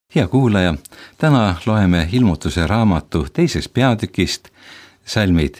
Hea kuulaja, täna loeme ilmutuse raamatu teisest peatükist salmid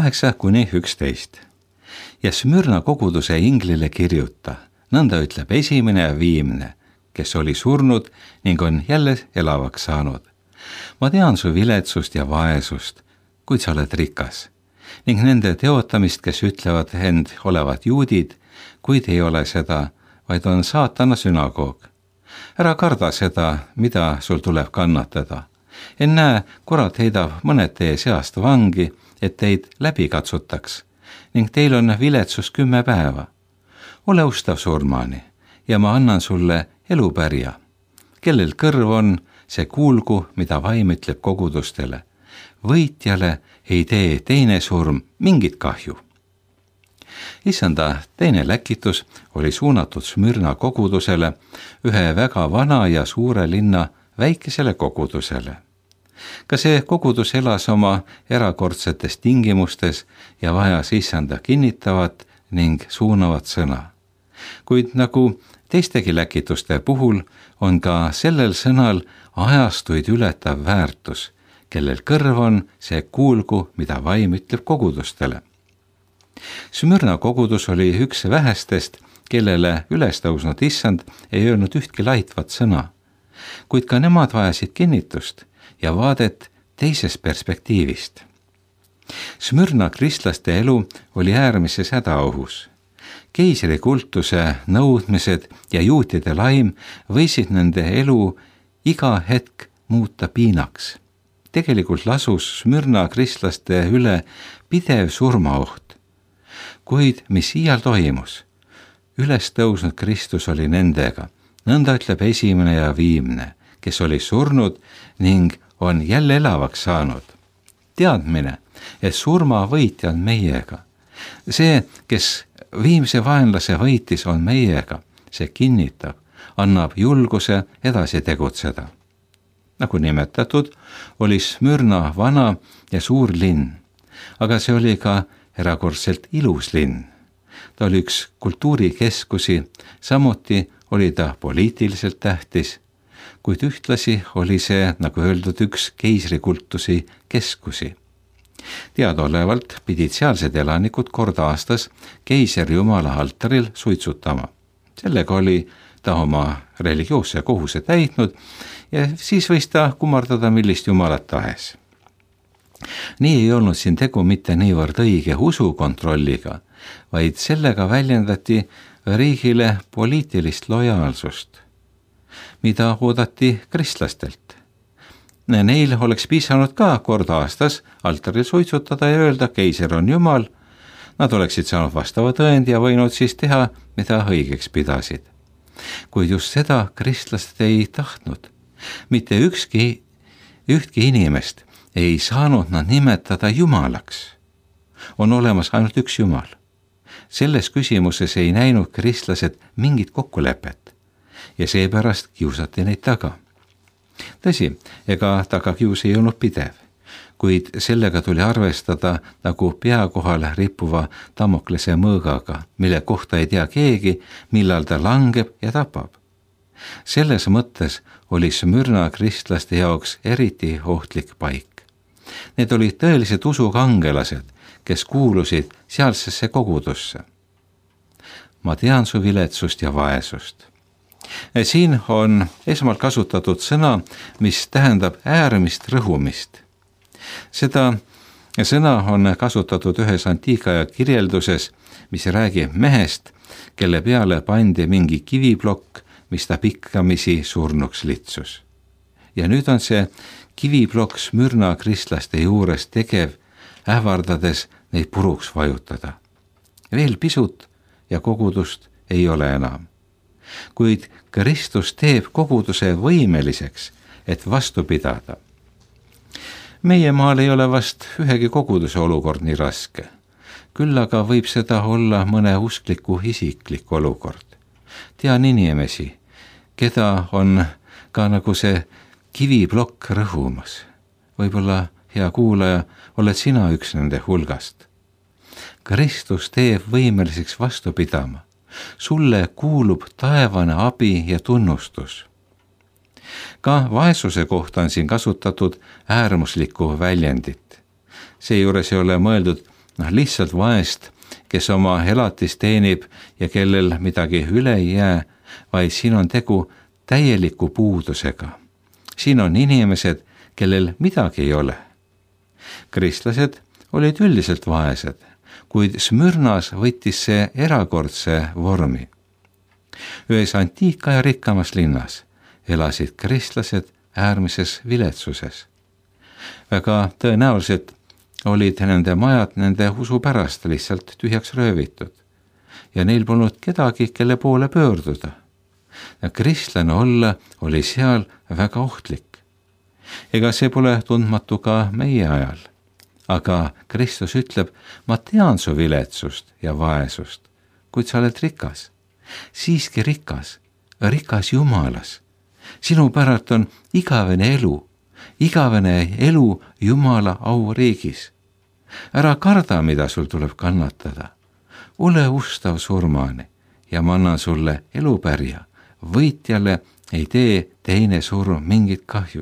8–11. Ja Smyrna koguduse inglile kirjuta, nõnda ütleb esimene ja viimne, kes oli surnud ning on jälle elavaks saanud. Ma tean su viletsust ja vaesust, kuid sa oled rikas, ning nende teotamist, kes ütlevad end olevat juudid, kuid ei ole seda, vaid on saatana sünagoog. Ära karda seda, mida sul tuleb kannatada. Ennäe, kurat heidab mõned teie seast vangi, et teid läbi katsutaks, ning teil on viletsus 10 päeva. Ole ustav surmani, ja ma annan sulle elupärja. Kellel kõrv on, see kuulgu, mida vaim ütleb kogudustele. Võitjale ei tee teine surm mingit kahju. Issanda teine läkitus oli suunatud Smyrna kogudusele, ühe väga vana ja suure linna väikesele kogudusele. Ka see kogudus elas oma erakordsetes tingimustes ja vajas issanda kinnitavat ning suunavat sõna. Kuid nagu teistegi läkituste puhul on ka sellel sõnal ajastuid ületav väärtus, kellel kõrv on, see kuulgu, mida vaim ütleb kogudustele. Smyrna kogudus oli üks vähestest, kellele ülestõusnud issand ei öelnud ühtki laitvat sõna, kuid ka nemad vajasid kinnitust ja vaadet teisest perspektiivist. Smyrna kristlaste elu oli äärmises hädaohus. Keisrikultuse nõudmised ja juutide laim võisid nende elu iga hetk muuta piinaks. Tegelikult lasus Smyrna kristlaste üle pidev surmaoht. Kuid mis iial toimus? Üles tõusnud Kristus oli nendega, nõnda ütleb esimene ja viimne, kes oli surnud ning on jälle elavaks saanud. Teadmine, et surma võitja on meiega. See, kes viimse vaenlase võitis, on meiega. See kinnitab, annab julguse edasi tegutseda. Nagu nimetatud, oli Smyrna vana ja suur linn, aga see oli ka erakordselt ilus linn. Ta oli üks kultuurikeskusi, samuti oli ta poliitiliselt tähtis, kuid ühtlasi oli see, nagu öeldud, üks keisrikultusi keskusi. Teadaolevalt pidid sealsed elanikud kord aastas keisri jumala altaril suitsutama. Sellega oli ta oma religioosse kohuse täitnud ja siis võis ta kummardada millist jumalat tahes. Nii ei olnud siin tegu mitte niivõrd õige usukontrolliga, vaid sellega väljendati riigile poliitilist lojaalsust, mida oodati kristlastelt. Neil oleks piisanud ka kord aastas altaril suitsutada ja öelda, keiser on jumal. Nad oleksid saanud vastava tõendi ja võinud siis teha, mida õigeks pidasid. Kuid just seda kristlased ei tahtnud. Mitte ühtki inimest ei saanud nad nimetada jumalaks. On olemas ainult üks jumal. Selles küsimuses ei näinud kristlased mingit kokkulepet ja seepärast kiusati neid taga. Tõsi, ega tagakius ei olnud pidev, kuid sellega tuli arvestada nagu pea kohal rippuva Damoklese mõõgaga, mille kohta ei tea keegi, millal ta langeb ja tapab. Selles mõttes oli Smyrna kristlaste jaoks eriti ohtlik paik. Need olid tõelised usukangelased, kes kuulusid sealsesse kogudusse. Ma tean su viletsust ja vaesust. Siin on esmalt kasutatud sõna, mis tähendab äärmist rõhumist. Seda sõna on kasutatud ühes antiikaja kirjelduses, mis räägib mehest, kelle peale pandi mingi kiviplokk, mis ta pikkamisi surnuks litsus. Ja nüüd on see kiviplokk Smyrna kristlaste juures tegev, ähvardades neid puruks vajutada. Veel pisut ja kogudust ei ole enam. Kuid Kristus teeb koguduse võimeliseks, et vastu pidada. Meie maal ei ole vast ühegi koguduse olukord nii raske. Küll aga võib seda olla mõne uskliku isiklik olukord. Tean inimesi, keda on ka nagu see kiviplokk rõhumas. Võib-olla, hea kuulaja, oled sina üks nende hulgast. Kristus teeb võimeliseks vastu pidama. Sulle kuulub taevane abi ja tunnustus. Ka vaesuse kohta on siin kasutatud äärmuslikku väljendit. Seejuures ei ole mõeldud lihtsalt vaest, kes oma elatist teenib ja kellel midagi üle ei jää, vaid siin on tegu täieliku puudusega. Siin on inimesed, kellel midagi ei ole. Kristlased olid üldiselt vaesed, kuid Smyrnas võttis see erakordse vormi. Ühes antiikaja rikkamas linnas elasid kristlased äärmises viletsuses. Väga tõenäoliselt olid nende majad nende usu pärast lihtsalt tühjaks röövitud ja neil polnud kedagi, kelle poole pöörduda. Kristlane olla oli seal väga ohtlik. Ega see pole tundmatu ka meie ajal. Aga Kristus ütleb, ma tean su viletsust ja vaesust, kuid sa oled rikas. Siiski rikas Jumalas. Sinu päralt on igavene elu Jumala auriigis. Ära karda, mida sul tuleb kannatada. Ole ustav surmani ja ma annan sulle elupärja. Võitjale ei tee teine surm mingit kahju.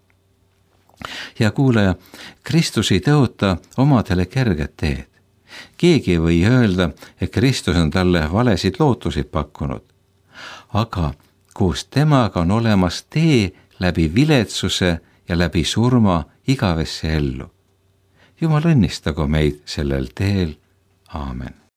Ja kuulaja, Kristus ei tõota omadele kerget teed. Keegi ei või öelda, et Kristus on talle valesid lootusid pakkunud. Aga koos temaga on olemas tee läbi viletsuse ja läbi surma igavesse ellu. Jumal õnnistagu meid sellel teel. Aamen.